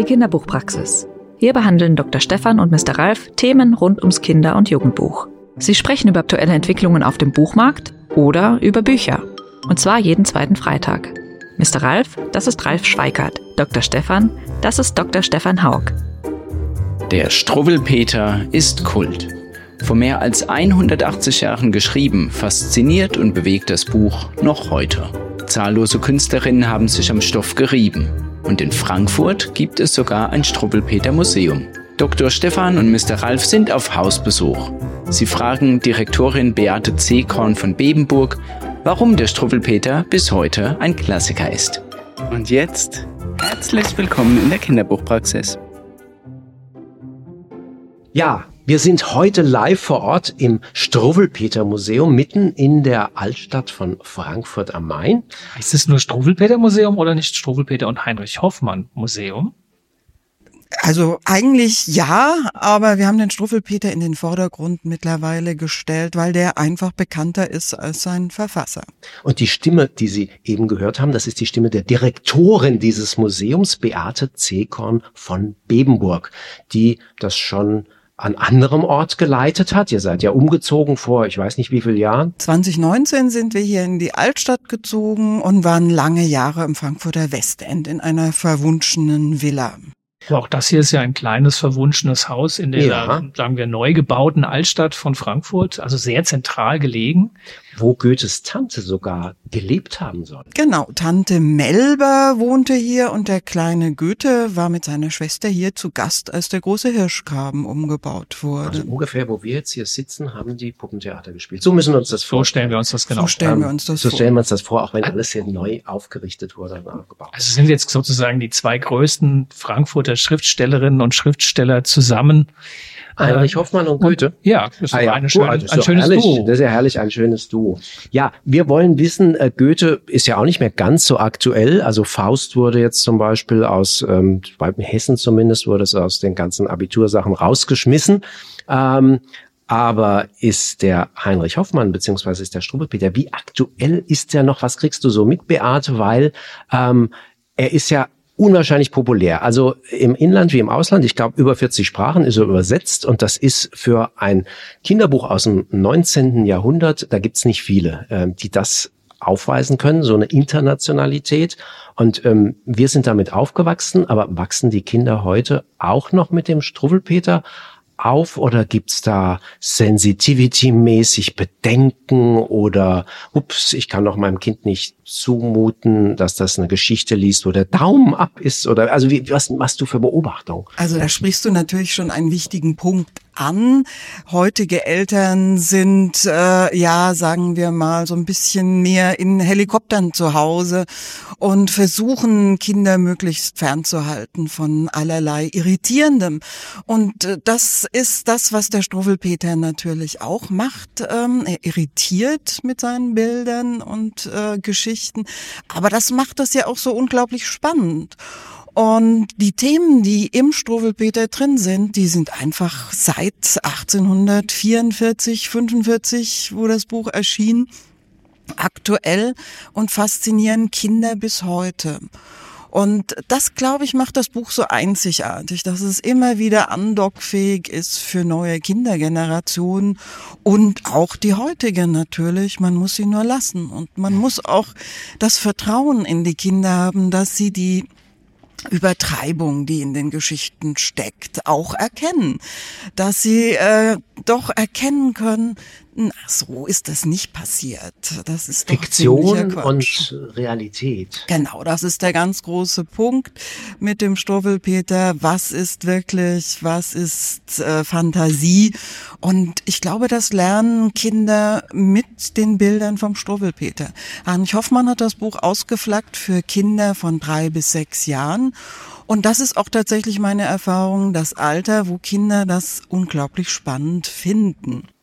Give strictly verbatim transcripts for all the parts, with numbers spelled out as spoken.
die Kinderbuchpraxis. Hier behandeln Doktor Stefan und Mister Ralf Themen rund ums Kinder- und Jugendbuch. Sie sprechen über aktuelle Entwicklungen auf dem Buchmarkt oder über Bücher. Und zwar jeden zweiten Freitag. Mister Ralf, das ist Ralf Schweikart. Doktor Stefan, das ist Doktor Stefan Haug. Der Struwwelpeter ist Kult. Vor mehr als hundertachtzig Jahren geschrieben, fasziniert und bewegt das Buch noch heute. Zahllose Künstlerinnen haben sich am Stoff gerieben. Und in Frankfurt gibt es sogar ein Struwwelpeter-Museum. Doktor Stefan und Mister Ralf sind auf Hausbesuch. Sie fragen Direktorin Beate Zehkorn von Bebenburg, warum der Struwwelpeter bis heute ein Klassiker ist. Und jetzt herzlich willkommen in der Kinderbuchpraxis. Ja, wir sind heute live vor Ort im Struwwelpeter-Museum mitten in der Altstadt von Frankfurt am Main. Heißt es nur Struwwelpeter-Museum oder nicht Struwwelpeter und Heinrich Hoffmann Museum? Also eigentlich ja, aber wir haben den Struwwelpeter in den Vordergrund mittlerweile gestellt, weil der einfach bekannter ist als sein Verfasser. Und die Stimme, die Sie eben gehört haben, das ist die Stimme der Direktorin dieses Museums, Beate Zehkorn von Bebenburg, die das schon an anderem Ort geleitet hat. Ihr seid ja umgezogen vor, ich weiß nicht wie vielen Jahren. zwanzig neunzehn sind wir hier in die Altstadt gezogen und waren lange Jahre im Frankfurter Westend in einer verwunschenen Villa. Auch das hier ist ja ein kleines, verwunschenes Haus in der, Ja. sagen wir, neu gebauten Altstadt von Frankfurt, also sehr zentral gelegen. Wo Goethes Tante sogar gelebt haben soll. Genau, Tante Melba wohnte hier und der kleine Goethe war mit seiner Schwester hier zu Gast, als der große Hirschgraben umgebaut wurde. Also ungefähr, wo wir jetzt hier sitzen, haben die Puppentheater gespielt. So müssen wir uns das So vorstellen. stellen wir uns das genau So stellen wir Ähm, uns das so vor. stellen wir uns das vor, auch wenn alles hier neu aufgerichtet wurde und aufgebaut. Also sind jetzt sozusagen die zwei größten Frankfurter Schriftstellerinnen und Schriftsteller zusammen. Heinrich Hoffmann und Goethe. Ja, das ist Ah ja, eine gut, schöne, also ist ein doch schönes herrlich. Duo. Das ist ja herrlich, ein schönes Duo. Ja, wir wollen wissen, äh, Goethe ist ja auch nicht mehr ganz so aktuell. Also Faust wurde jetzt zum Beispiel aus, ähm, bei Hessen zumindest, wurde es aus den ganzen Abitursachen rausgeschmissen. Ähm, aber ist der Heinrich Hoffmann beziehungsweise ist der Struwwelpeter, wie aktuell ist der noch? Was kriegst du so mit, Beate? Weil ähm, er ist ja unwahrscheinlich populär. Also im Inland wie im Ausland, ich glaube über vierzig Sprachen ist er übersetzt und das ist für ein Kinderbuch aus dem neunzehnten Jahrhundert, da gibt's nicht viele, ähm, die das aufweisen können, so eine Internationalität. Und ähm, wir sind damit aufgewachsen, aber wachsen die Kinder heute auch noch mit dem Struwwelpeter auf oder gibt's da sensitivity-mäßig Bedenken oder ups, ich kann doch meinem Kind nicht zumuten, dass das eine Geschichte liest, wo der Daumen ab ist oder also wie, was machst du für Beobachtungen? Also da sprichst du natürlich schon einen wichtigen Punkt an. Heutige Eltern sind, äh, ja, sagen wir mal, so ein bisschen mehr in Helikoptern zu Hause und versuchen, Kinder möglichst fernzuhalten von allerlei Irritierendem. Und äh, das ist das, was der Struwwelpeter natürlich auch macht. Ähm, er irritiert mit seinen Bildern und äh, Geschichten. Aber das macht das ja auch so unglaublich spannend. Und die Themen, die im Struwwelpeter drin sind, die sind einfach seit achtzehnhundertvierundvierzig, fünfundvierzig, wo das Buch erschien, aktuell und faszinieren Kinder bis heute. Und das, glaube ich, macht das Buch so einzigartig, dass es immer wieder andockfähig ist für neue Kindergenerationen und auch die heutige natürlich. Man muss sie nur lassen und man muss auch das Vertrauen in die Kinder haben, dass sie die Übertreibung, die in den Geschichten steckt, auch erkennen. Dass sie äh, doch erkennen können, na, so ist das nicht passiert. Das ist doch Fiktion ziemlicher Quatsch. und Realität. Genau, das ist der ganz große Punkt mit dem Struwwelpeter. Was ist wirklich, was ist äh, Fantasie? Und ich glaube, das lernen Kinder mit den Bildern vom Struwwelpeter. Heinrich Hoffmann hat das Buch ausgeflaggt für Kinder von drei bis sechs Jahren. Und das ist auch tatsächlich meine Erfahrung, das Alter, wo Kinder das unglaublich spannend finden.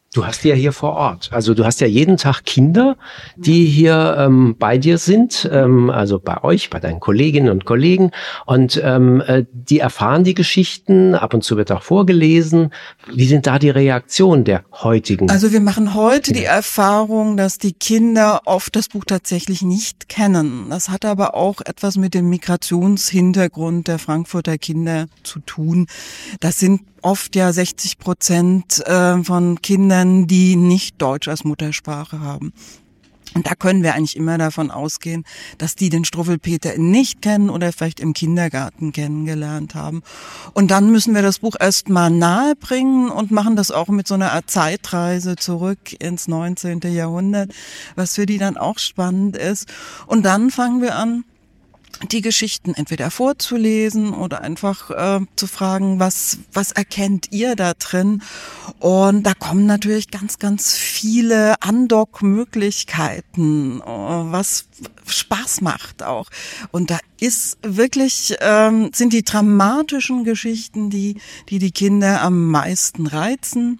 Du hast die ja hier vor Ort. Also du hast ja jeden Tag Kinder, die hier ähm, bei dir sind, ähm, also bei euch, bei deinen Kolleginnen und Kollegen. Und ähm, äh, die erfahren die Geschichten, ab und zu wird auch vorgelesen. Wie sind da die Reaktionen der heutigen? Also wir machen heute die Erfahrung, dass die Kinder oft das Buch tatsächlich nicht kennen. Das hat aber auch etwas mit dem Migrationshintergrund der Frankfurter Kinder zu tun. Das sind oft ja sechzig Prozent äh, von Kindern, die nicht Deutsch als Muttersprache haben. Und da können wir eigentlich immer davon ausgehen, dass die den Struwwelpeter nicht kennen oder vielleicht im Kindergarten kennengelernt haben. Und dann müssen wir das Buch erstmal nahe bringen und machen das auch mit so einer Art Zeitreise zurück ins neunzehnten Jahrhundert, was für die dann auch spannend ist. Und dann fangen wir an, die Geschichten entweder vorzulesen oder einfach äh, zu fragen, was was erkennt ihr da drin? Und da kommen natürlich ganz, ganz viele Andock-Möglichkeiten, äh, was Spaß macht auch. Und da ist wirklich, ähm, sind die dramatischen Geschichten, die die die Kinder am meisten reizen.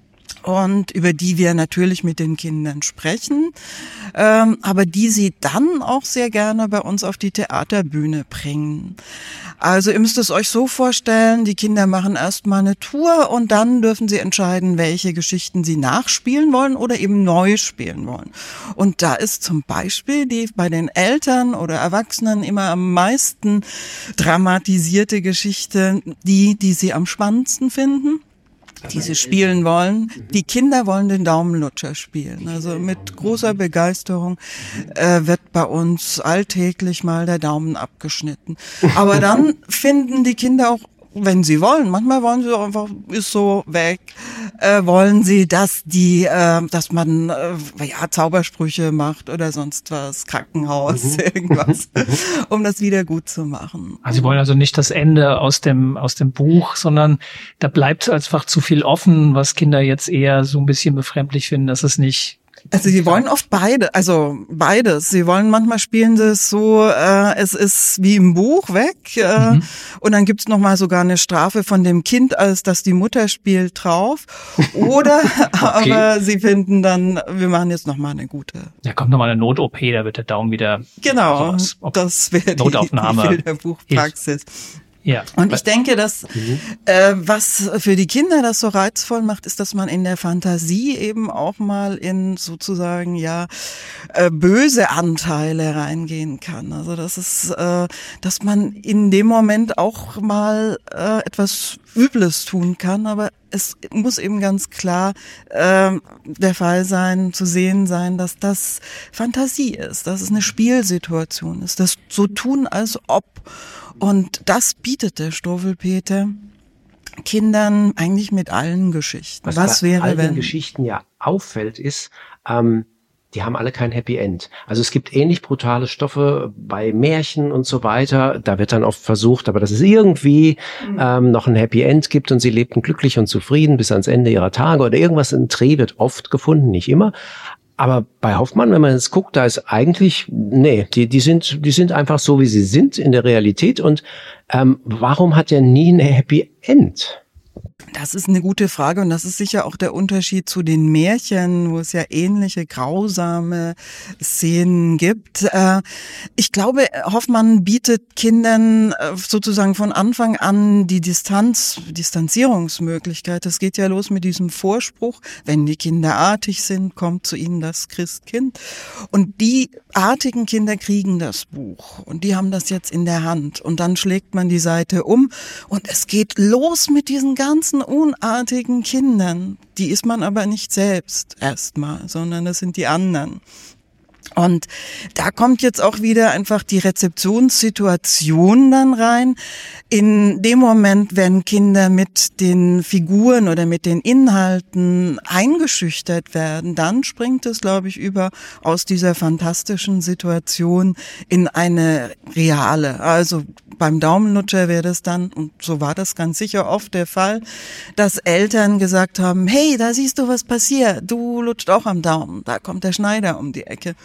Und über die wir natürlich mit den Kindern sprechen, ähm, aber die sie dann auch sehr gerne bei uns auf die Theaterbühne bringen. Also ihr müsst es euch so vorstellen, die Kinder machen erstmal eine Tour und dann dürfen sie entscheiden, welche Geschichten sie nachspielen wollen oder eben neu spielen wollen. Und da ist zum Beispiel die bei den Eltern oder Erwachsenen immer am meisten dramatisierte Geschichte, die, die sie am spannendsten finden, die sie spielen wollen. Die Kinder wollen den Daumenlutscher spielen. Also mit großer Begeisterung äh, wird bei uns alltäglich mal der Daumen abgeschnitten. Aber dann finden die Kinder auch, wenn sie wollen, manchmal wollen sie auch einfach, ist so weg, äh, wollen sie, dass die, äh, dass man äh, ja Zaubersprüche macht oder sonst was, Krankenhaus, mhm. irgendwas, um das wieder gut zu machen. Also sie wollen also nicht das Ende aus dem aus dem Buch, sondern da bleibt einfach zu viel offen, was Kinder jetzt eher so ein bisschen befremdlich finden, dass es nicht. Also sie wollen oft beide, also beides. Sie wollen manchmal spielen sie es so, äh, es ist wie im Buch weg äh, mhm. und dann gibt's noch mal sogar eine Strafe von dem Kind, als dass die Mutter spielt, drauf. Oder okay. aber sie finden dann, wir machen jetzt noch mal eine gute. Da kommt noch mal eine Not-O P, da wird der Daumen wieder. Genau, also okay. das wäre die, die Bilderbuchpraxis. Ja. Und ich denke, dass mhm. äh, was für die Kinder das so reizvoll macht, ist, dass man in der Fantasie eben auch mal in sozusagen ja äh, böse Anteile reingehen kann. Also das ist, äh, dass man in dem Moment auch mal äh, etwas Übles tun kann, aber es muss eben ganz klar äh, der Fall sein, zu sehen sein, dass das Fantasie ist, dass es eine Spielsituation ist, das so tun, als ob. Und das bietet der Struwwelpeter Kindern eigentlich mit allen Geschichten. Was, Was bei wäre, all den wenn Geschichten ja auffällt, ist, ähm, die haben alle kein Happy End. Also es gibt ähnlich brutale Stoffe bei Märchen und so weiter. Da wird dann oft versucht, aber dass es irgendwie ähm, noch ein Happy End gibt und sie lebten glücklich und zufrieden bis ans Ende ihrer Tage oder irgendwas in Dreh wird oft gefunden, nicht immer. Aber bei Hoffmann, wenn man jetzt guckt, da ist eigentlich, nee, die, die sind, die sind einfach so, wie sie sind in der Realität. Und ähm, warum hat er nie ein Happy End? Das ist eine gute Frage und das ist sicher auch der Unterschied zu den Märchen, wo es ja ähnliche grausame Szenen gibt. Ich glaube, Hoffmann bietet Kindern sozusagen von Anfang an die Distanz, Distanzierungsmöglichkeit. Das geht ja los mit diesem Vorspruch, wenn die Kinder artig sind, kommt zu ihnen das Christkind. Und die artigen Kinder kriegen das Buch und die haben das jetzt in der Hand. Und dann schlägt man die Seite um und es geht los mit diesen ganzen unartigen Kindern. Die ist man aber nicht selbst erstmal, sondern das sind die anderen. Und da kommt jetzt auch wieder einfach die Rezeptionssituation dann rein. In dem Moment, wenn Kinder mit den Figuren oder mit den Inhalten eingeschüchtert werden, dann springt es, glaube ich, über aus dieser fantastischen Situation in eine reale. Also beim Daumenlutscher wäre das dann, und so war das ganz sicher oft der Fall, dass Eltern gesagt haben, hey, da siehst du, was passiert. Du lutscht auch am Daumen. Da kommt der Schneider um die Ecke.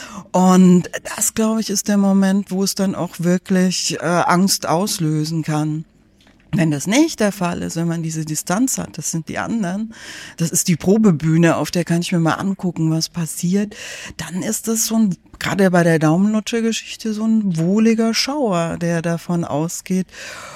Und das, glaube ich, ist der Moment, wo es dann auch wirklich äh, Angst auslösen kann. Wenn das nicht der Fall ist, wenn man diese Distanz hat, das sind die anderen, das ist die Probebühne, auf der kann ich mir mal angucken, was passiert, dann ist das so ein, gerade bei der Daumenlutscher-Geschichte, so ein wohliger Schauer, der davon ausgeht.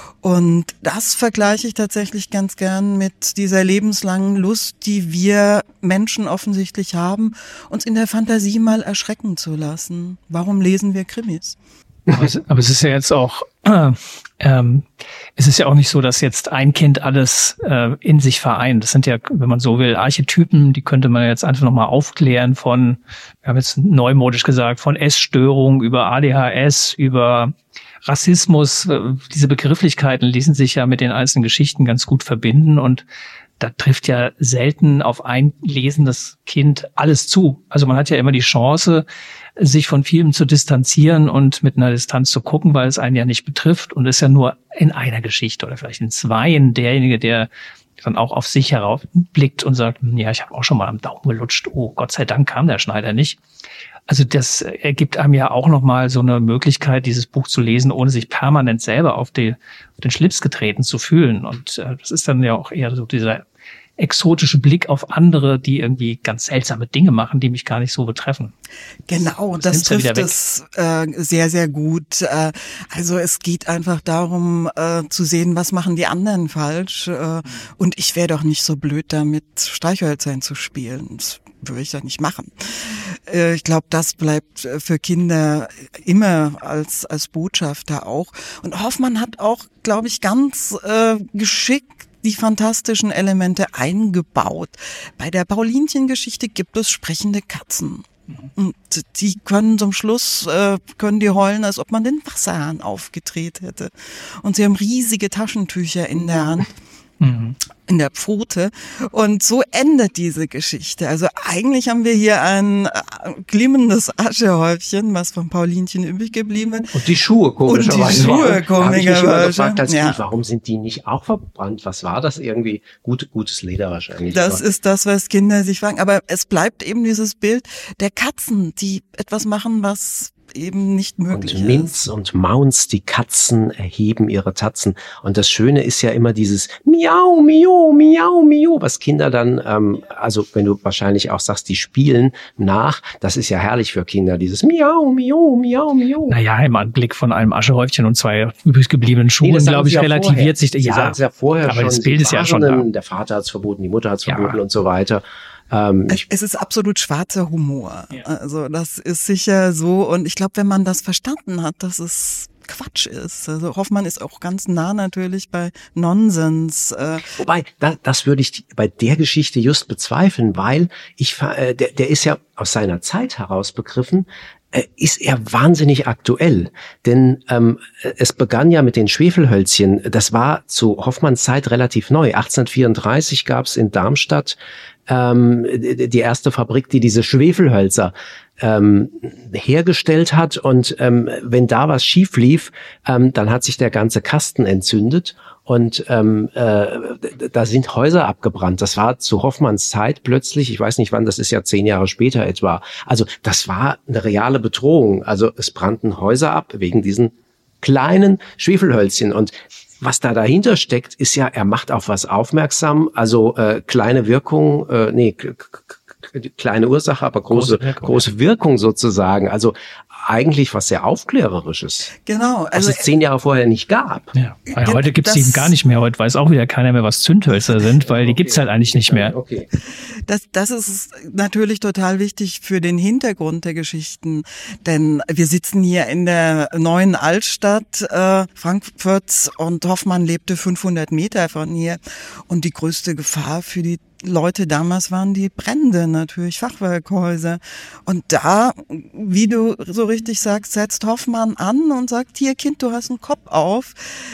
Und das vergleiche ich tatsächlich ganz gern mit dieser lebenslangen Lust, die wir Menschen offensichtlich haben, uns in der Fantasie mal erschrecken zu lassen. Warum lesen wir Krimis? Aber es, aber es ist ja jetzt auch, äh, ähm, es ist ja auch nicht so, dass jetzt ein Kind alles äh, in sich vereint. Das sind ja, wenn man so will, Archetypen, die könnte man jetzt einfach nochmal aufklären von, wir haben jetzt neumodisch gesagt, von Essstörung über A D H S, über Rassismus. Diese Begrifflichkeiten ließen sich ja mit den einzelnen Geschichten ganz gut verbinden und da trifft ja selten auf ein lesendes Kind alles zu. Also man hat ja immer die Chance, sich von vielem zu distanzieren und mit einer Distanz zu gucken, weil es einen ja nicht betrifft und ist ja nur in einer Geschichte oder vielleicht in zweien derjenige, der dann auch auf sich heraufblickt und sagt, ja, ich habe auch schon mal am Daumen gelutscht. Oh, Gott sei Dank kam der Schneider nicht. Also das ergibt einem ja auch nochmal so eine Möglichkeit, dieses Buch zu lesen, ohne sich permanent selber auf, die, auf den Schlips getreten zu fühlen. Und äh, das ist dann ja auch eher so dieser exotische Blick auf andere, die irgendwie ganz seltsame Dinge machen, die mich gar nicht so betreffen. Genau, das, das trifft es äh, sehr, sehr gut. Äh, also es geht einfach darum, äh, zu sehen, was machen die anderen falsch. Äh, und ich wäre doch nicht so blöd, damit Streichhölzern zu spielen. Das würde ich doch nicht machen. Äh, ich glaube, das bleibt für Kinder immer als als Botschafter auch. Und Hoffmann hat auch, glaube ich, ganz äh, geschickt die fantastischen Elemente eingebaut. Bei der Paulinchen-Geschichte gibt es sprechende Katzen. Und die können zum Schluss, äh, können die heulen, als ob man den Wasserhahn aufgedreht hätte. Und sie haben riesige Taschentücher in der Hand. Mhm. In der Pfote. Und so endet diese Geschichte. Also eigentlich haben wir hier ein äh, glimmendes Aschehäufchen, was von Paulinchen übrig geblieben ist. Und die Schuhe, komischerweise. Und die Schuhe, komischerweise. Als ja. Kind, warum sind die nicht auch verbrannt? Was war das irgendwie? Gut, gutes Leder wahrscheinlich. Das ist das, was Kinder sich fragen. Aber es bleibt eben dieses Bild der Katzen, die etwas machen, was eben nicht möglich ist. Und Minz und Maunz, die Katzen erheben ihre Tatzen. Und das Schöne ist ja immer dieses Miau, Miau, Miau, Miau, was Kinder dann, ähm, also wenn du wahrscheinlich auch sagst, die spielen nach, das ist ja herrlich für Kinder, dieses Miau, Miau, Miau, Miau. Naja, im Anblick von einem Aschehäufchen und zwei übrig gebliebenen Schuhen, nee, glaube ich, ja relativiert sich. Sie ja, ja vorher aber schon, das Bild ist ja schon da. Der Vater hat es verboten, die Mutter hat es ja. verboten und so weiter. Ähm, es ist absolut schwarzer Humor. Ja. Also das ist sicher so. Und ich glaube, wenn man das verstanden hat, dass es Quatsch ist. Also Hoffmann ist auch ganz nah natürlich bei Nonsens. Äh. Wobei, da, das würde ich bei der Geschichte just bezweifeln, weil ich, äh, der, der ist ja aus seiner Zeit heraus begriffen, äh, ist er wahnsinnig aktuell. Denn ähm, es begann ja mit den Schwefelhölzchen. Das war zu Hoffmanns Zeit relativ neu. achtzehnhundertvierunddreißig gab es in Darmstadt ähm, die erste Fabrik, die diese Schwefelhölzer ähm, hergestellt hat. Und ähm, wenn da was schief lief, ähm, dann hat sich der ganze Kasten entzündet. Und ähm, äh, da sind Häuser abgebrannt. Das war zu Hoffmanns Zeit plötzlich, ich weiß nicht wann, das ist ja zehn Jahre später etwa. Also das war eine reale Bedrohung. Also es brannten Häuser ab wegen diesen kleinen Schwefelhölzchen. Und was da dahinter steckt, ist ja, er macht auf was aufmerksam. Also äh, kleine Wirkung, äh, nee, k- k- kleine Ursache, aber große, große Wirkung, große Wirkung sozusagen. Also eigentlich was sehr Aufklärerisches. Genau. Also was es zehn Jahre vorher nicht gab. Ja, weil ja, heute gibt's die gar nicht mehr. Heute weiß auch wieder keiner mehr, was Zündhölzer sind, weil die okay. gibt's halt eigentlich nicht mehr. Okay. Das, das ist natürlich total wichtig für den Hintergrund der Geschichten, denn wir sitzen hier in der neuen Altstadt äh, Frankfurts und Hoffmann lebte fünfhundert Meter von hier und die größte Gefahr für die Leute damals waren die Brände natürlich, Fachwerkhäuser. Und da, wie du so richtig sagst, setzt Hoffmann an und sagt, hier Kind, du hast einen Kopf auf.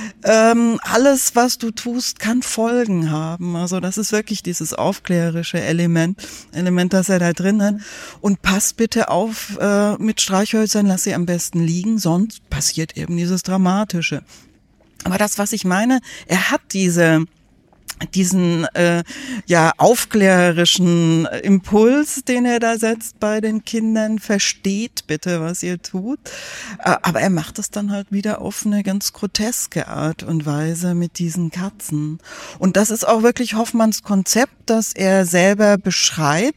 Ähm, alles, was du tust, kann Folgen haben. Also das ist wirklich dieses aufklärerische Element, Element, das er da drin hat. Und pass bitte auf äh, mit Streichhölzern, lass sie am besten liegen, sonst passiert eben dieses Dramatische. Aber das, was ich meine, er hat diese diesen äh, ja aufklärerischen Impuls, den er da setzt bei den Kindern, versteht bitte, was ihr tut. Aber er macht es dann halt wieder auf eine ganz groteske Art und Weise mit diesen Katzen. Und das ist auch wirklich Hoffmanns Konzept, das er selber beschreibt.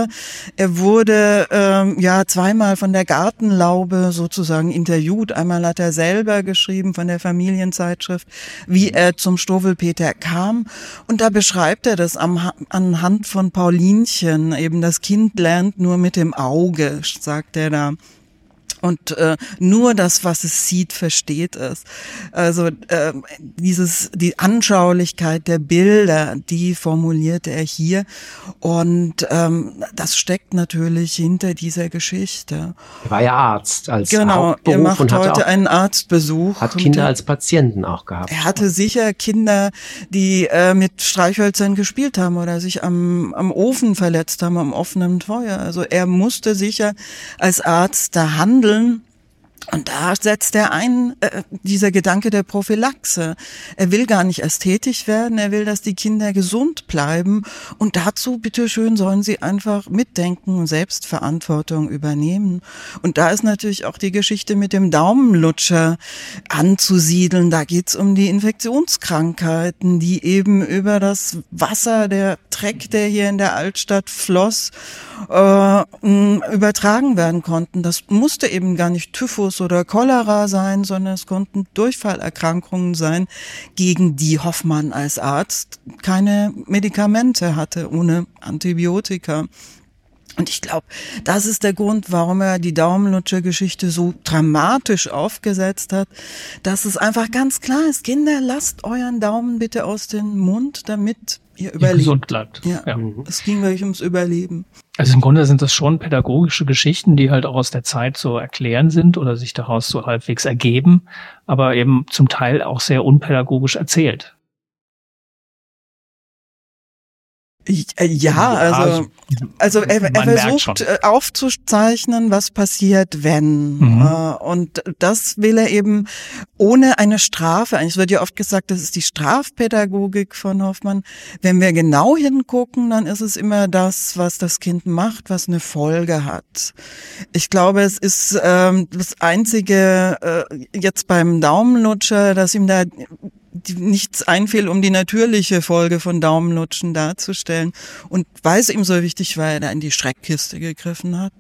Er wurde ähm, ja zweimal von der Gartenlaube sozusagen interviewt. Einmal hat er selber geschrieben von der Familienzeitschrift, wie er zum Struwwelpeter kam. Und da beschreibt er das am, anhand von Paulinchen. Eben das Kind lernt nur mit dem Auge, sagt er da. Und äh, nur das, was es sieht, versteht es. Also äh, dieses die Anschaulichkeit der Bilder, die formuliert er hier. Und ähm, das steckt natürlich hinter dieser Geschichte. Er war ja Arzt als genau, Hauptberuf er macht und heute auch, einen Arztbesuch. Hat Kinder als Patienten auch gehabt. Er hatte sicher Kinder, die äh, mit Streichhölzern gespielt haben oder sich am, am Ofen verletzt haben, am offenen Feuer. Also er musste sicher als Arzt da handeln. Und da setzt er ein, äh, dieser Gedanke der Prophylaxe. Er will gar nicht ästhetisch werden, er will, dass die Kinder gesund bleiben. Und dazu, bitteschön, sollen sie einfach mitdenken und Selbstverantwortung übernehmen. Und da ist natürlich auch die Geschichte mit dem Daumenlutscher anzusiedeln. Da geht's um die Infektionskrankheiten, die eben über das Wasser, der Dreck, der hier in der Altstadt floss, äh, übertragen werden konnten. Das musste eben gar nicht Typhus oder Cholera sein, sondern es konnten Durchfallerkrankungen sein, gegen die Hoffmann als Arzt keine Medikamente hatte, ohne Antibiotika. Und ich glaube, das ist der Grund, warum er die Daumenlutscher-Geschichte so dramatisch aufgesetzt hat, dass es einfach ganz klar ist, Kinder, lasst euren Daumen bitte aus dem Mund, damit ihr überlebt. Gesund bleibt. Ja, ja. Es ging wirklich ums Überleben. Also im Grunde sind das schon pädagogische Geschichten, die halt auch aus der Zeit so erklären sind oder sich daraus so halbwegs ergeben, aber eben zum Teil auch sehr unpädagogisch erzählt. Ja, also, also er, er versucht aufzuzeichnen, was passiert, wenn. Mhm. Und das will er eben ohne eine Strafe. Eigentlich wird ja oft gesagt, das ist die Strafpädagogik von Hoffmann. Wenn wir genau hingucken, dann ist es immer das, was das Kind macht, was eine Folge hat. Ich glaube, es ist ähm, das Einzige äh, jetzt beim Daumenlutscher, dass ihm da Die, nichts einfiel, um die natürliche Folge von Daumenlutschen darzustellen. Und weil es ihm so wichtig war, er da in die Schreckkiste gegriffen hat.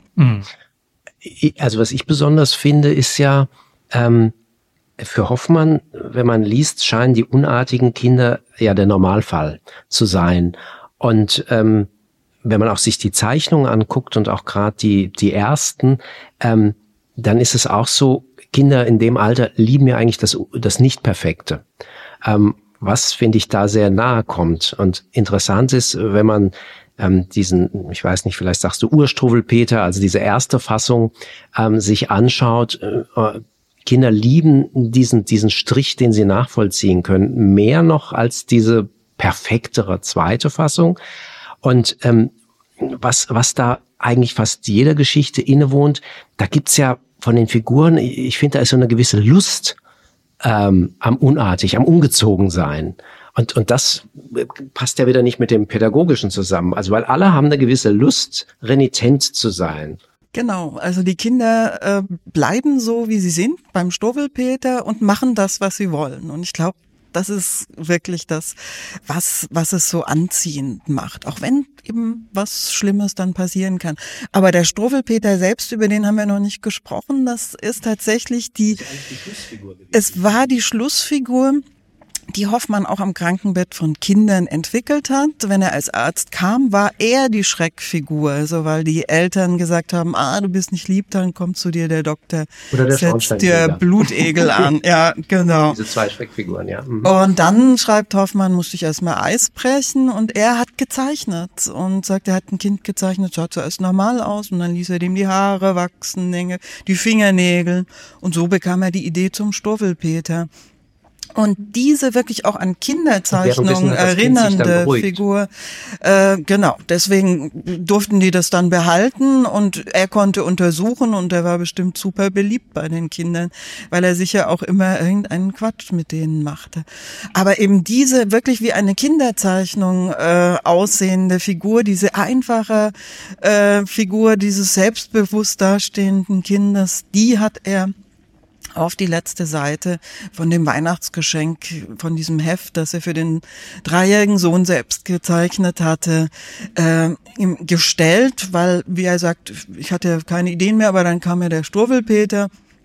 Also was ich besonders finde, ist ja, ähm, für Hoffmann, wenn man liest, scheinen die unartigen Kinder ja der Normalfall zu sein. Und ähm, wenn man auch sich die Zeichnungen anguckt und auch gerade die, die ersten, ähm, dann ist es auch so, Kinder in dem Alter lieben ja eigentlich das, das Nicht-Perfekte. Ähm, was, finde ich, da sehr nahe kommt. Und interessant ist, wenn man ähm, diesen, ich weiß nicht, vielleicht sagst du Ur-Struwwelpeter, also diese erste Fassung, ähm, sich anschaut, äh, Kinder lieben diesen, diesen Strich, den sie nachvollziehen können, mehr noch als diese perfektere zweite Fassung. Und ähm, was, was da eigentlich fast jeder Geschichte innewohnt, da gibt's ja von den Figuren, ich finde, da ist so eine gewisse Lust ähm, am Unartig, am Ungezogensein. Und, und das passt ja wieder nicht mit dem Pädagogischen zusammen. Also weil alle haben eine gewisse Lust, renitent zu sein. Genau, also die Kinder äh, bleiben so, wie sie sind beim Struwwelpeter und machen das, was sie wollen. Und ich glaube, das ist wirklich das, was was es so anziehend macht. Auch wenn eben was Schlimmes dann passieren kann. Aber der Struwwelpeter selbst, über den haben wir noch nicht gesprochen, das ist tatsächlich die, das ist eigentlich die Schlussfigur gewesen. Es war die Schlussfigur, die Hoffmann auch am Krankenbett von Kindern entwickelt hat. Wenn er als Arzt kam, war er die Schreckfigur, also weil die Eltern gesagt haben, ah, du bist nicht lieb, dann kommt zu dir der Doktor, oder der setzt dir Blutegel an. Ja, genau. Diese zwei Schreckfiguren, ja. Mhm. Und dann schreibt Hoffmann, musste ich erstmal Eis brechen und er hat gezeichnet und sagt, er hat ein Kind gezeichnet, schaut zuerst normal aus und dann ließ er dem die Haare wachsen, die Fingernägel und so bekam er die Idee zum Struwwelpeter. Und diese wirklich auch an Kinderzeichnungen hat das Kind sich dann erinnernde beruhigt. Figur, äh, genau, deswegen durften die das dann behalten und er konnte untersuchen und er war bestimmt super beliebt bei den Kindern, weil er sicher auch immer irgendeinen Quatsch mit denen machte. Aber eben diese wirklich wie eine Kinderzeichnung äh, aussehende Figur, diese einfache äh, Figur dieses selbstbewusst dastehenden Kindes, die hat er auf die letzte Seite von dem Weihnachtsgeschenk, von diesem Heft, das er für den dreijährigen Sohn selbst gezeichnet hatte, äh, ihm gestellt, weil, wie er sagt, ich hatte keine Ideen mehr, aber dann kam ja der Struwwelpeter.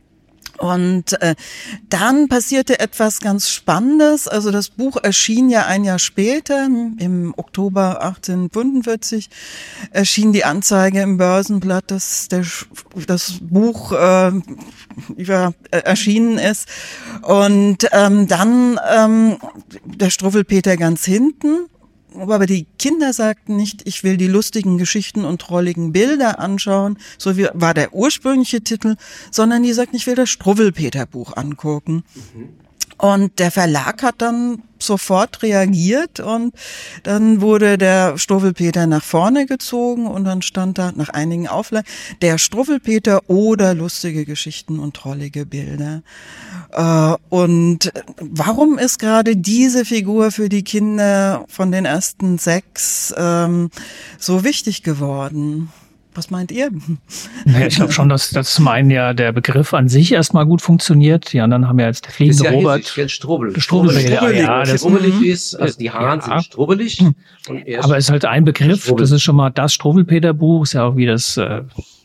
Und äh, dann passierte etwas ganz Spannendes. Also das Buch erschien ja ein Jahr später, im Oktober achtzehnhundertfünfundvierzig, erschien die Anzeige im Börsenblatt, dass der, das Buch äh, ja, erschienen ist. Und ähm, dann ähm, der Struwwelpeter ganz hinten. Aber die Kinder sagten nicht, ich will die lustigen Geschichten und trolligen Bilder anschauen, so wie war der ursprüngliche Titel, sondern die sagten, ich will das Struwwelpeter-Buch angucken. Mhm. Und der Verlag hat dann sofort reagiert und dann wurde der Struwwelpeter nach vorne gezogen und dann stand da nach einigen Auflagen der Struwwelpeter oder lustige Geschichten und trollige Bilder. Und warum ist gerade diese Figur für die Kinder von den ersten sechs ähm, so wichtig geworden? Was meint ihr? Naja, ich glaube schon, dass das zum einen ja der Begriff an sich erstmal gut funktioniert. Die anderen haben ja jetzt der fliegende das ist ja Robert. Hier, Strubbel. Strubbel, Strubbel, ja, ja, das strubbelig ist, also die Haare ja. sind strubbelig. Und er Aber es ist halt ein Begriff. Das ist schon mal das Struwwelpeter-Buch, ist ja auch wie das äh,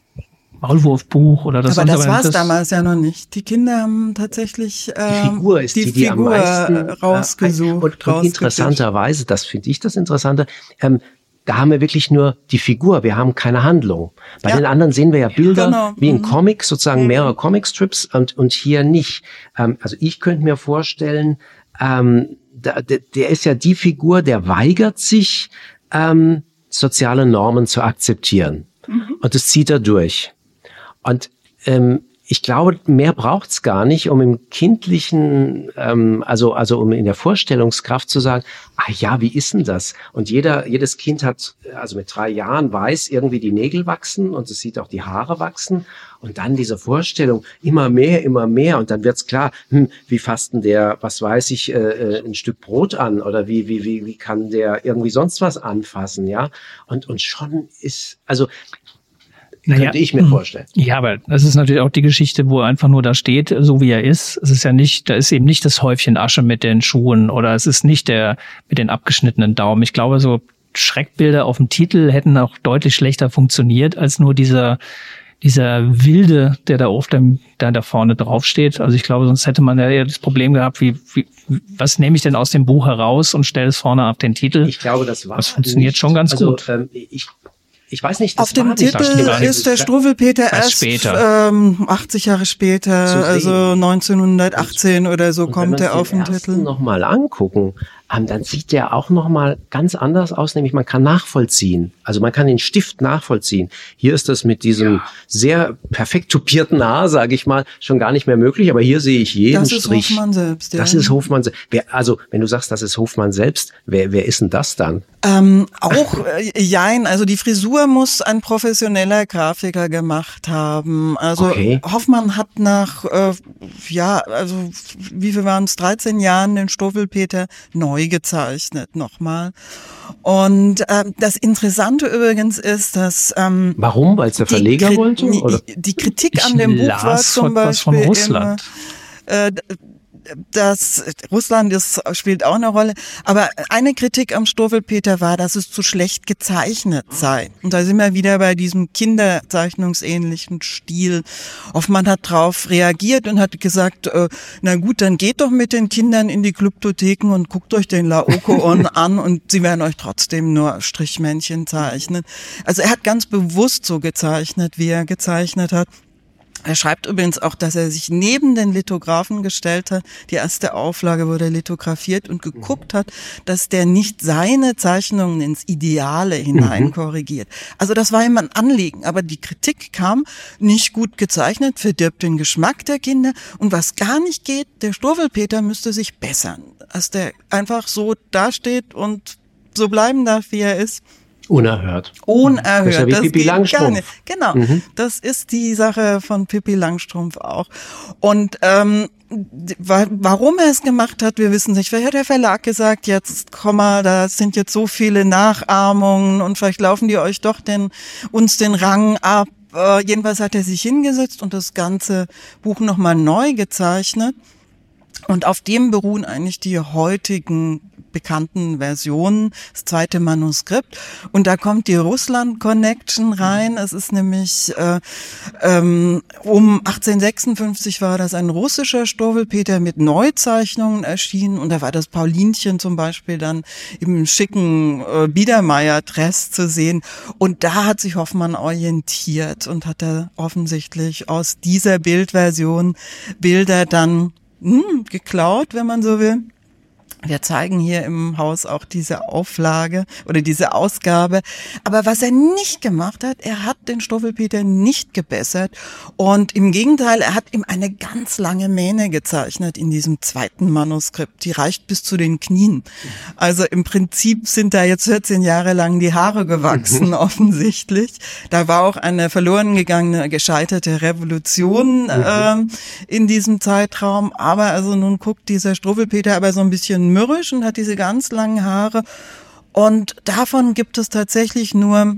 Maulwurfbuch oder das. Aber das war es das damals ja noch nicht. Die Kinder haben tatsächlich äh, die Figur ist die, die, die Figur am meisten rausgesucht. Und, und interessanterweise, das finde ich das Interessante, ähm, da haben wir wirklich nur die Figur, wir haben keine Handlung. Bei ja. den anderen sehen wir ja Bilder, genau. wie in mhm. Comics, sozusagen mehrere Comicstrips und, und hier nicht. Ähm, also ich könnte mir vorstellen, ähm, da, der, der ist ja die Figur, der weigert sich, ähm, soziale Normen zu akzeptieren. Mhm. Und das zieht er durch. Und ähm, ich glaube, mehr braucht's gar nicht, um im kindlichen, ähm, also also um in der Vorstellungskraft zu sagen, ah ja, wie ist denn das? Und jeder, jedes Kind hat, also mit drei Jahren weiß irgendwie die Nägel wachsen und es sieht auch die Haare wachsen. Und dann diese Vorstellung, immer mehr, immer mehr. Und dann wird's klar, hm, wie fasst denn der, was weiß ich, äh, ein Stück Brot an? Oder wie wie wie wie kann der irgendwie sonst was anfassen? Ja. Und und schon ist, also könnte naja, ich mir vorstellen. Ja, aber das ist natürlich auch die Geschichte, wo er einfach nur da steht, so wie er ist. Es ist ja nicht, da ist eben nicht das Häufchen Asche mit den Schuhen oder es ist nicht der mit den abgeschnittenen Daumen. Ich glaube, so Schreckbilder auf dem Titel hätten auch deutlich schlechter funktioniert als nur dieser dieser Wilde, der da auf dem, da da vorne draufsteht. Also ich glaube, sonst hätte man ja eher das Problem gehabt, wie, wie was nehme ich denn aus dem Buch heraus und stelle es vorne auf den Titel. Ich glaube, das war Das funktioniert nicht, schon ganz also, gut. Ähm, ich Ich weiß nicht, das auf dem war Titel nicht, ist der Struwwelpeter erst später. Ähm, achtzig Jahre später, Zu also neunzehnhundertachtzehn oder so und kommt er auf den Titel. Titel. Noch mal angucken, ähm, dann sieht der auch noch mal ganz anders aus, nämlich man kann nachvollziehen. Also man kann den Stift nachvollziehen. Hier ist das mit diesem ja. sehr perfekt tupierten Haar, sage ich mal, schon gar nicht mehr möglich. Aber hier sehe ich jeden das Strich. Das ist Hofmann selbst. Ja. Das ist Hofmann selbst. Wer, also wenn du sagst, das ist Hofmann selbst, wer, wer ist denn das dann? Ähm, auch äh, jein, also die Frisur muss ein professioneller Grafiker gemacht haben. Also okay. Hoffmann hat nach, äh, ja, also wie viel waren es, dreizehn Jahren den Struwwelpeter neu gezeichnet nochmal. Und äh, das Interessante übrigens ist, dass ähm, warum? Weil es der Verleger die, wollte? Oder? Die Kritik ich an dem Buch war zum Beispiel von Russland. Immer, äh, Das Russland ist, spielt auch eine Rolle, aber eine Kritik am Struwwelpeter war, dass es zu schlecht gezeichnet sei. Und da sind wir wieder bei diesem kinderzeichnungsähnlichen Stil. Hoffmann hat drauf reagiert und hat gesagt, äh, na gut, dann geht doch mit den Kindern in die Glyptotheken und guckt euch den Laokoon an und sie werden euch trotzdem nur Strichmännchen zeichnen. Also er hat ganz bewusst so gezeichnet, wie er gezeichnet hat. Er schreibt übrigens auch, dass er sich neben den Lithografen gestellt hat. Die erste Auflage wurde lithografiert und geguckt hat, dass der nicht seine Zeichnungen ins Ideale hinein mhm. korrigiert. Also das war ihm ein Anliegen. Aber die Kritik kam, nicht gut gezeichnet, verdirbt den Geschmack der Kinder. Und was gar nicht geht, der Struwwelpeter müsste sich bessern. Dass der einfach so dasteht und so bleiben darf, wie er ist. Unerhört. Unerhört. Das ist ja wie das Pippi Langstrumpf. Genau. Mhm. Das ist die Sache von Pippi Langstrumpf auch. Und ähm, warum er es gemacht hat, wir wissen nicht. Vielleicht hat der Verlag gesagt, jetzt komm mal, da sind jetzt so viele Nachahmungen und vielleicht laufen die euch doch den, uns den Rang ab. Äh, jedenfalls hat er sich hingesetzt und das ganze Buch nochmal neu gezeichnet. Und auf dem beruhen eigentlich die heutigen bekannten Versionen, das zweite Manuskript. Und da kommt die Russland-Connection rein. Es ist nämlich äh, ähm, um achtzehnhundertsechsundfünfzig war das ein russischer Struwwelpeter mit Neuzeichnungen erschienen. Und da war das Paulinchen zum Beispiel dann im schicken äh, Biedermeier-Dress zu sehen. Und da hat sich Hoffmann orientiert und hat da offensichtlich aus dieser Bildversion Bilder dann hm, geklaut, wenn man so will. Wir zeigen hier im Haus auch diese Auflage oder diese Ausgabe. Aber was er nicht gemacht hat, er hat den Struwwelpeter nicht gebessert. Und im Gegenteil, er hat ihm eine ganz lange Mähne gezeichnet in diesem zweiten Manuskript. Die reicht bis zu den Knien. Also im Prinzip sind da jetzt vierzehn Jahre lang die Haare gewachsen, offensichtlich. Da war auch eine verloren gegangene, gescheiterte Revolution äh, in diesem Zeitraum. Aber also nun guckt dieser Struwwelpeter aber so ein bisschen mürrisch und hat diese ganz langen Haare. Und davon gibt es tatsächlich nur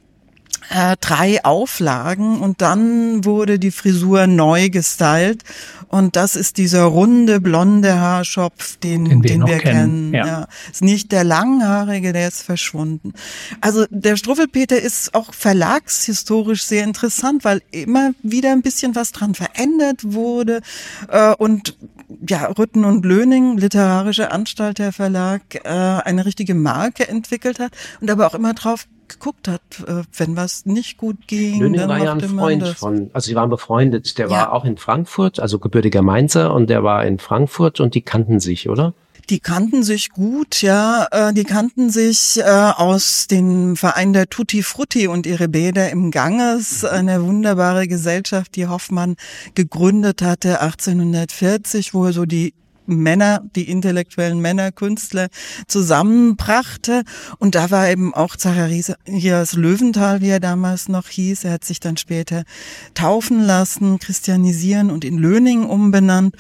äh, drei Auflagen und dann wurde die Frisur neu gestylt. Und das ist dieser runde, blonde Haarschopf, den, den wir, den wir kennen. kennen. Ja. Ja. Ist nicht der langhaarige, der ist verschwunden. Also der Struwwelpeter ist auch verlagshistorisch sehr interessant, weil immer wieder ein bisschen was dran verändert wurde. Äh, und ja, Rütten und Löning, Literarische Anstalt, der Verlag, äh, eine richtige Marke entwickelt hat und aber auch immer drauf geguckt hat, äh, wenn was nicht gut ging. Löning dann war ja ein Freund das. von, also sie waren befreundet, der Ja. war auch in Frankfurt, also gebürtiger Mainzer und der war in Frankfurt und die kannten sich, oder? Die kannten sich gut, ja. Äh, die kannten sich äh, aus dem Verein der Tutti Frutti und ihre Bäder im Ganges, eine wunderbare Gesellschaft, die Hoffmann gegründet hatte achtzehnhundertvierzig, wo er so die Männer, die intellektuellen Männer, Künstler zusammenbrachte. Und da war eben auch Zacharias Löwenthal, wie er damals noch hieß. Er hat sich dann später taufen lassen, christianisieren und in Löning umbenannt.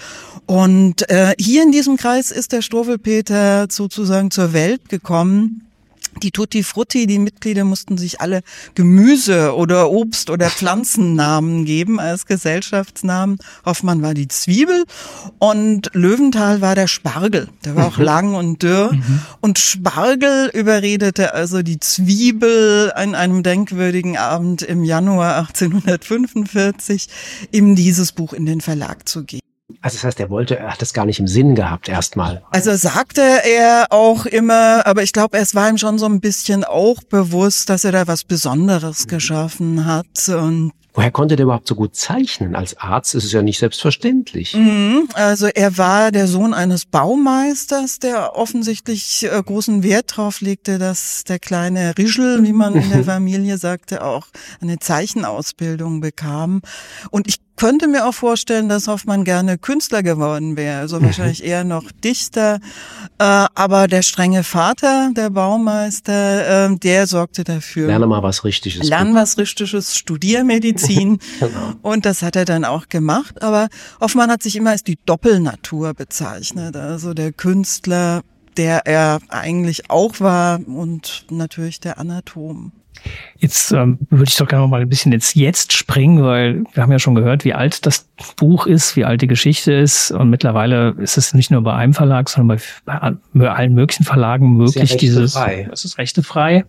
Und äh, hier in diesem Kreis ist der Struwwelpeter sozusagen zur Welt gekommen. Die Tutti Frutti, die Mitglieder mussten sich alle Gemüse- oder Obst- oder Pflanzennamen geben als Gesellschaftsnamen. Hoffmann war die Zwiebel und Löwenthal war der Spargel. Der war auch mhm. lang und dürr. Mhm. Und Spargel überredete also die Zwiebel an einem denkwürdigen Abend im Januar achtzehnhundertfünfundvierzig, ihm dieses Buch in den Verlag zu geben. Also das heißt, er wollte, er hat das gar nicht im Sinn gehabt erstmal. Also sagte er auch immer, aber ich glaube, es war ihm schon so ein bisschen auch bewusst, dass er da was Besonderes geschaffen hat. Und woher konnte der überhaupt so gut zeichnen? Als Arzt ist es ja nicht selbstverständlich. Mhm, also er war der Sohn eines Baumeisters, der offensichtlich äh, großen Wert drauf legte, dass der kleine Rischel, wie man in der Familie sagte, auch eine Zeichenausbildung bekam. Und ich könnte mir auch vorstellen, dass Hoffmann gerne Künstler geworden wäre, also wahrscheinlich eher noch Dichter. Äh, aber der strenge Vater, der Baumeister, äh, der sorgte dafür. Lerne mal was Richtiges. Lern was Richtiges, studier Medizin. Genau. Und das hat er dann auch gemacht. Aber Hoffmann hat sich immer als die Doppelnatur bezeichnet. Also der Künstler, der er eigentlich auch war und natürlich der Anatom. Jetzt ähm, würde ich doch gerne mal ein bisschen ins Jetzt springen, weil wir haben ja schon gehört, wie alt das Buch ist, wie alt die Geschichte ist. Und mittlerweile ist es nicht nur bei einem Verlag, sondern bei, bei allen möglichen Verlagen möglich. Dieses, es ist rechtefrei.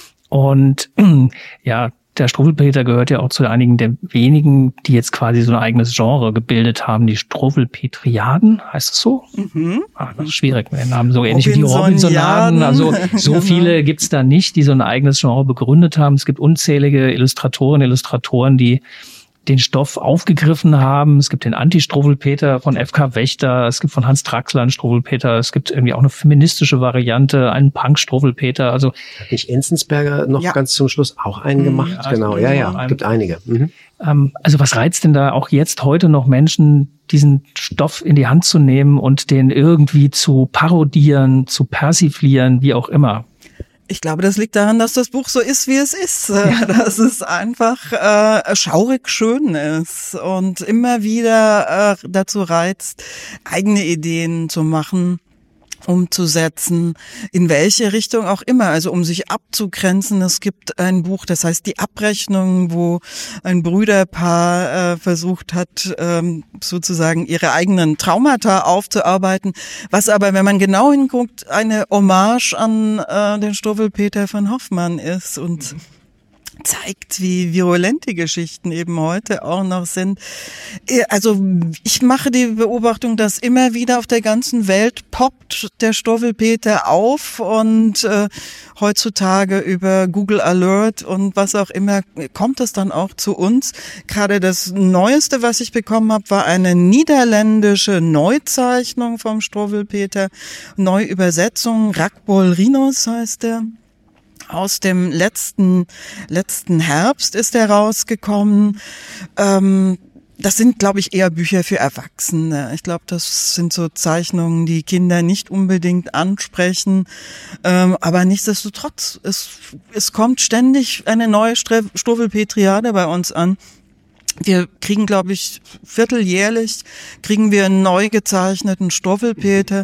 Und ja, der Struwwelpeter gehört ja auch zu einigen der wenigen, die jetzt quasi so ein eigenes Genre gebildet haben. Die Struwwelpetriaden, heißt es so? Mhm. Ah, das ist schwierig mit den Namen. So ähnlich wie die Robinsonaden. Also so viele gibt's da nicht, die so ein eigenes Genre begründet haben. Es gibt unzählige Illustratorinnen, Illustratoren, die den Stoff aufgegriffen haben. Es gibt den Anti-Struwwelpeter von F K Wächter, es gibt von Hans Traxler einen Struwwelpeter, es gibt irgendwie auch eine feministische Variante, einen Punk-Struwwelpeter. Also hat nicht Enzensberger noch ja. ganz zum Schluss auch einen gemacht? Ja, genau, ja, ja, es gibt einige. Mhm. Ähm, also was reizt denn da auch jetzt heute noch Menschen, diesen Stoff in die Hand zu nehmen und den irgendwie zu parodieren, zu persiflieren, wie auch immer? Ich glaube, das liegt daran, dass das Buch so ist, wie es ist. Ja. Dass es einfach äh, schaurig schön ist und immer wieder äh, dazu reizt, eigene Ideen zu machen, umzusetzen, in welche Richtung auch immer, also um sich abzugrenzen. Es gibt ein Buch, das heißt Die Abrechnung, wo ein Brüderpaar äh, versucht hat, ähm, sozusagen ihre eigenen Traumata aufzuarbeiten, was aber, wenn man genau hinguckt, eine Hommage an äh, den Struwwelpeter von Hoffmann ist und mhm. zeigt, wie virulent die Geschichten eben heute auch noch sind. Also ich mache die Beobachtung, dass immer wieder auf der ganzen Welt poppt der Struwwelpeter auf und äh, heutzutage über Google Alert und was auch immer kommt es dann auch zu uns. Gerade das Neueste, was ich bekommen habe, war eine niederländische Neuzeichnung vom Struwwelpeter, Neuübersetzung, Rakbol Rinos heißt der. Aus dem letzten letzten Herbst ist er rausgekommen. Ähm, das sind, glaube ich, eher Bücher für Erwachsene. Ich glaube, das sind so Zeichnungen, die Kinder nicht unbedingt ansprechen. Ähm, aber nichtsdestotrotz, es, es kommt ständig eine neue Struwwelpetriade bei uns an. Wir kriegen, glaube ich, vierteljährlich kriegen wir einen neu gezeichneten Struwwelpeter.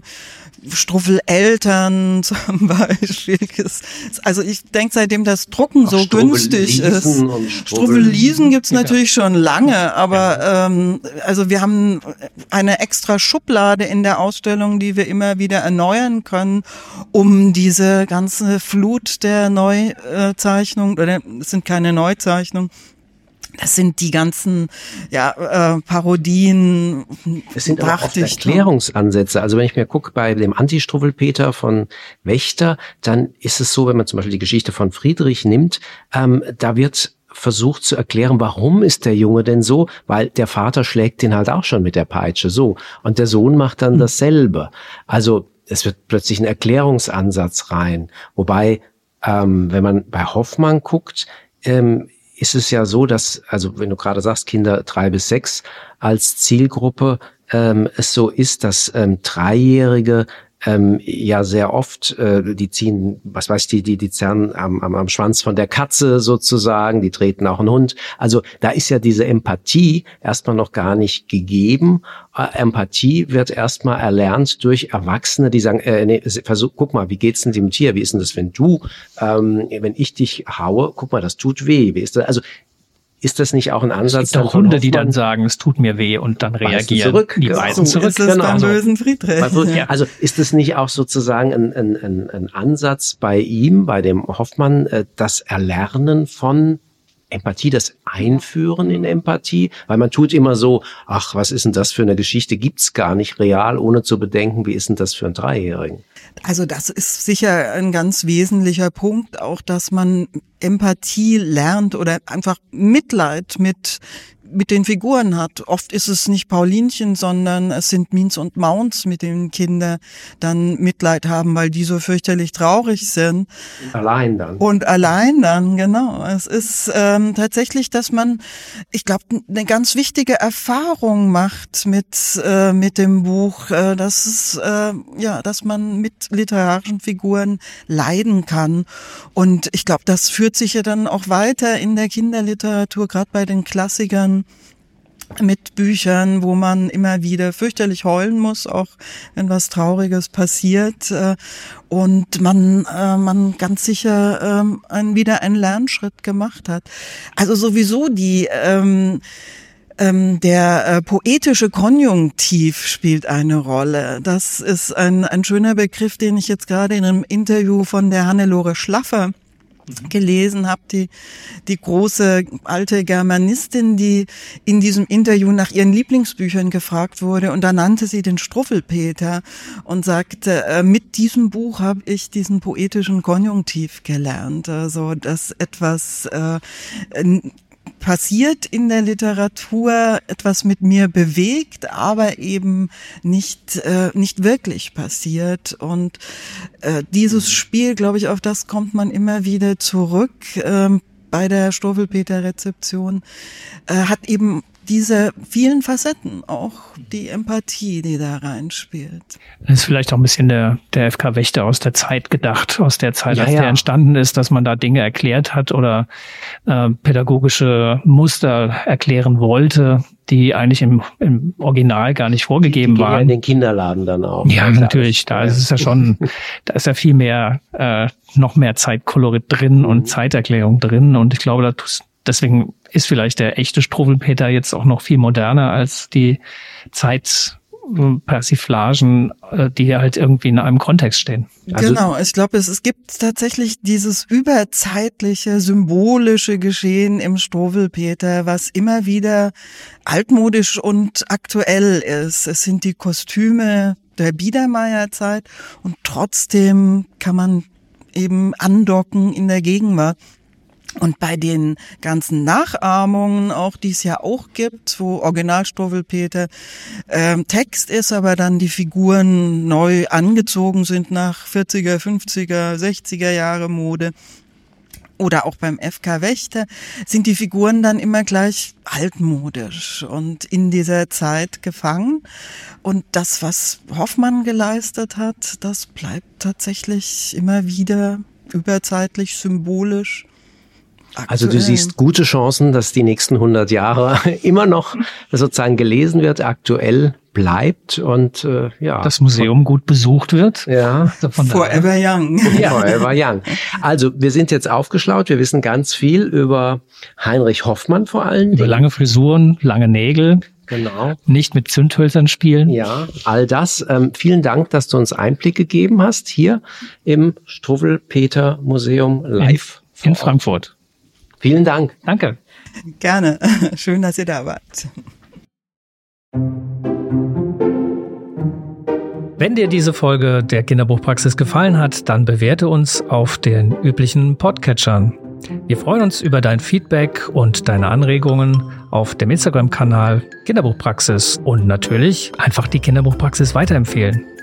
Struwweleltern zum Beispiel. Also ich denke, seitdem das Drucken Ach, so günstig ist. Struwwelliesen gibt's ja. natürlich schon lange, aber ja. ähm, also wir haben eine extra Schublade in der Ausstellung, die wir immer wieder erneuern können, um diese ganze Flut der Neuzeichnungen, oder es sind keine Neuzeichnungen, das sind die ganzen ja, äh, Parodien. Es sind aber oft Erklärungsansätze. Also wenn ich mir gucke bei dem Anti-Struwwelpeter von Wächter, dann ist es so, wenn man zum Beispiel die Geschichte von Friedrich nimmt, ähm, da wird versucht zu erklären, warum ist der Junge denn so? Weil der Vater schlägt ihn halt auch schon mit der Peitsche so. Und der Sohn macht dann dasselbe. Also es wird plötzlich ein Erklärungsansatz rein. Wobei, ähm, wenn man bei Hoffmann guckt, ähm, ist es ja so, dass, also wenn du gerade sagst, Kinder drei bis sechs als Zielgruppe, ähm, es so ist, dass ähm, Dreijährige ähm, ja sehr oft, äh, die ziehen, was weiß ich, die, die, die zerren am, am, am Schwanz von der Katze sozusagen, die treten auch einen Hund. Also da ist ja diese Empathie erstmal noch gar nicht gegeben. Äh, Empathie wird erstmal erlernt durch Erwachsene, die sagen, äh, nee, versuch, guck mal, wie geht's denn dem Tier? Wie ist denn das, wenn du, ähm, wenn ich dich haue, guck mal, das tut weh. Wie ist das? Also ist das nicht auch ein Ansatz? Es gibt auch Hunde, die dann sagen, es tut mir weh und dann reagieren. Zurück. Die beißen so zurück. Ist es genau. beim bösen Friedrich. Ja. Also ist es nicht auch sozusagen ein, ein, ein, ein Ansatz bei ihm, bei dem Hoffmann, das Erlernen von Empathie, das Einführen in Empathie? Weil man tut immer so, ach, was ist denn das für eine Geschichte? Gibt's gar nicht real, ohne zu bedenken, wie ist denn das für einen Dreijährigen? Also das ist sicher ein ganz wesentlicher Punkt, auch dass man Empathie lernt oder einfach Mitleid mit mit den Figuren hat. Oft ist es nicht Paulinchen, sondern es sind Miens und Mauns, mit denen Kinder dann Mitleid haben, weil die so fürchterlich traurig sind. Und allein dann. Und allein dann, genau. Es ist ähm, tatsächlich, dass man, ich glaube, eine ganz wichtige Erfahrung macht mit äh, mit dem Buch, äh, dass es, äh, ja, dass man mit literarischen Figuren leiden kann. Und ich glaube, das führt sich ja dann auch weiter in der Kinderliteratur, gerade bei den Klassikern, mit Büchern, wo man immer wieder fürchterlich heulen muss, auch wenn was Trauriges passiert, und man man ganz sicher ein, wieder einen Lernschritt gemacht hat. Also sowieso die ähm, ähm, der äh, poetische Konjunktiv spielt eine Rolle. Das ist ein ein schöner Begriff, den ich jetzt gerade in einem Interview von der Hannelore Schlaffer gelesen habe, die die große alte Germanistin, die in diesem Interview nach ihren Lieblingsbüchern gefragt wurde, und da nannte sie den Struwwelpeter und sagte, äh, mit diesem Buch habe ich diesen poetischen Konjunktiv gelernt, also dass etwas äh, passiert in der Literatur, etwas mit mir bewegt, aber eben nicht äh, nicht wirklich passiert. Und äh, dieses Spiel, glaube ich, auf das kommt man immer wieder zurück äh, bei der Struwwelpeter-Rezeption, äh, hat eben diese vielen Facetten, auch die Empathie, die da reinspielt. Das ist vielleicht auch ein bisschen der, der F K Wächter aus der Zeit gedacht, aus der Zeit, Ja, als ja. der entstanden ist, dass man da Dinge erklärt hat oder äh, pädagogische Muster erklären wollte, die eigentlich im, im Original gar nicht vorgegeben Die gehen ja waren. in den Kinderladen dann auch. Ja, Also natürlich. Da alles- ist es ja schon, da ist ja viel mehr, äh, noch mehr Zeitkolorit drin und Zeiterklärung drin. Und ich glaube, da tust, deswegen ist vielleicht der echte Struwwelpeter jetzt auch noch viel moderner als die Zeitpersiflagen, äh, die halt irgendwie in einem Kontext stehen. Also- Genau, ich glaube, es, es gibt tatsächlich dieses überzeitliche, symbolische Geschehen im Struwwelpeter, was immer wieder altmodisch und aktuell ist. Es sind die Kostüme der Biedermeierzeit und trotzdem kann man eben andocken in der Gegenwart. Und bei den ganzen Nachahmungen, auch die es ja auch gibt, wo Original-Struwwelpeter ähm, Text ist, aber dann die Figuren neu angezogen sind nach vierziger, fünfziger, sechziger Jahre Mode, oder auch beim F K Wächter, sind die Figuren dann immer gleich altmodisch und in dieser Zeit gefangen. Und das, was Hoffmann geleistet hat, das bleibt tatsächlich immer wieder überzeitlich, symbolisch. Also du aktuell. siehst gute Chancen, dass die nächsten hundert Jahre immer noch sozusagen gelesen wird, aktuell bleibt und äh, ja. Das Museum gut besucht wird. Ja. Also von daher- Forever Young. Ja, Forever Young. Also wir sind jetzt aufgeschlaut, wir wissen ganz viel über Heinrich Hoffmann vor allen Über Dingen. lange Frisuren, lange Nägel, Genau. nicht mit Zündhölzern spielen. Ja, all das. Ähm, vielen Dank, dass du uns Einblick gegeben hast hier im Struwwelpeter Museum live in, in vor Ort. Frankfurt. Vielen Dank. Danke. Gerne. Schön, dass ihr da wart. Wenn dir diese Folge der Kinderbuchpraxis gefallen hat, dann bewerte uns auf den üblichen Podcatchern. Wir freuen uns über dein Feedback und deine Anregungen auf dem Instagram-Kanal Kinderbuchpraxis und natürlich einfach die Kinderbuchpraxis weiterempfehlen.